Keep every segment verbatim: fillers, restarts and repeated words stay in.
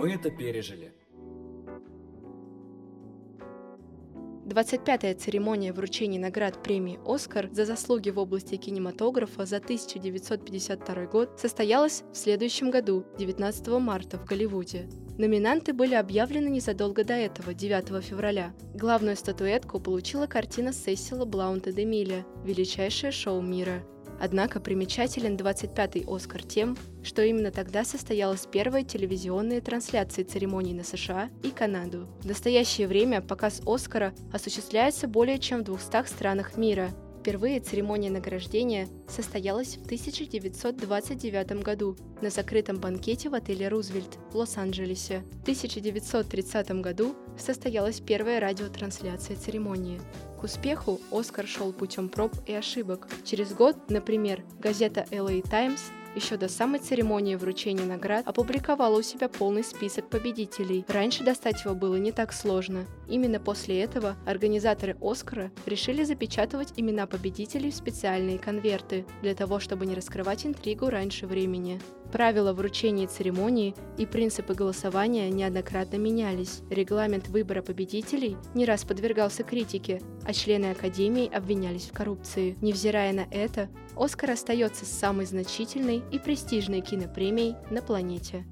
Мы это пережили. двадцать пятая церемония вручения наград премии «Оскар» за заслуги в области кинематографа за тысяча девятьсот пятьдесят второй год состоялась в следующем году, девятнадцатого марта, в Голливуде. Номинанты были объявлены незадолго до этого, девятого февраля. Главную статуэтку получила картина Сесила Блаунта де Милля «Величайшее шоу мира». Однако примечателен двадцать пятый «Оскар» тем, что именно тогда состоялась первая телевизионная трансляция церемоний на США и Канаду. В настоящее время показ «Оскара» осуществляется более чем в двухстах странах мира. Впервые церемония награждения состоялась в тысяча девятьсот двадцать девятом году на закрытом банкете в отеле «Рузвельт» в Лос-Анджелесе. В тысяча девятьсот тридцатом году состоялась первая радиотрансляция церемонии. К успеху «Оскар» шел путем проб и ошибок. Через год, например, газета эл эй Times еще до самой церемонии вручения наград опубликовала у себя полный список победителей. Раньше достать его было не так сложно. Именно после этого организаторы «Оскара» решили запечатывать имена победителей в специальные конверты, для того, чтобы не раскрывать интригу раньше времени. Правила вручения церемонии и принципы голосования неоднократно менялись. Регламент выбора победителей не раз подвергался критике, а члены Академии обвинялись в коррупции. Невзирая на это, «Оскар» остается самой значительной и престижной кинопремией на планете.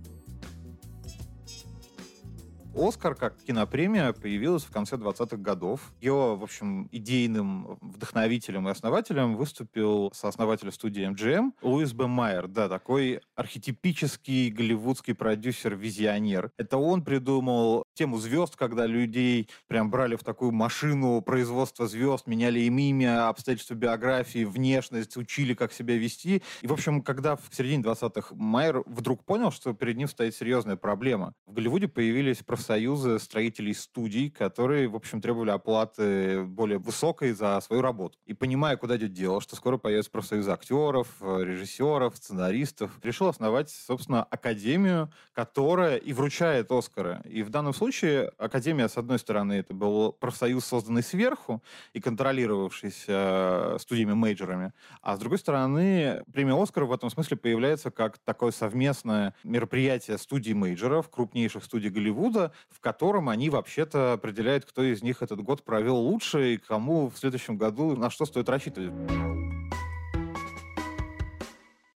«Оскар» как кинопремия появилась в конце двадцатых годов. Ее, в общем, идейным вдохновителем и основателем выступил сооснователь студии эм джи эм Луис Б. Майер. Да, такой архетипический голливудский продюсер-визионер. Это он придумал тему звезд, когда людей прям брали в такую машину производства звезд, меняли им имя, обстоятельства биографии, внешность, учили, как себя вести. И, в общем, когда в середине двадцатых Майер вдруг понял, что перед ним стоит серьезная проблема. В Голливуде появились профессионалы союзы строителей студий, которые, в общем, требовали оплаты более высокой за свою работу. И понимая, куда идет дело, что скоро появятся профсоюзы актеров, режиссеров, сценаристов, решил основать, собственно, академию, которая и вручает «Оскары». И в данном случае академия, с одной стороны, это был профсоюз, созданный сверху и контролировавшийся студиями-мейджорами, а с другой стороны, премия «Оскар» в этом смысле появляется как такое совместное мероприятие студий-мейджоров, крупнейших студий Голливуда, в котором они вообще-то определяют, кто из них этот год провел лучше и кому в следующем году на что стоит рассчитывать.